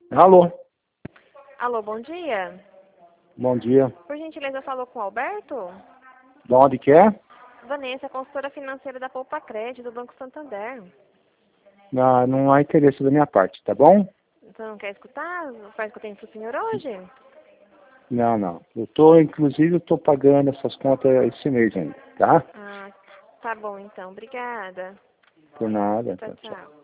Alô, Alô, bom dia. bom dia. Por gentileza, falou com o Alberto? De onde que é? Vanessa, consultora financeira da Poupa Crédito do Banco Santander. Não, não há interesse da minha parte, tá bom? Você não quer escutar? Faz que eu tenho pro senhor hoje? Não, não. Inclusive, eu tô pagando essas contas esse mês ainda, tá? Ah, tá bom então. Obrigada. Por nada. Tchau, Tchau, tchau. tchau.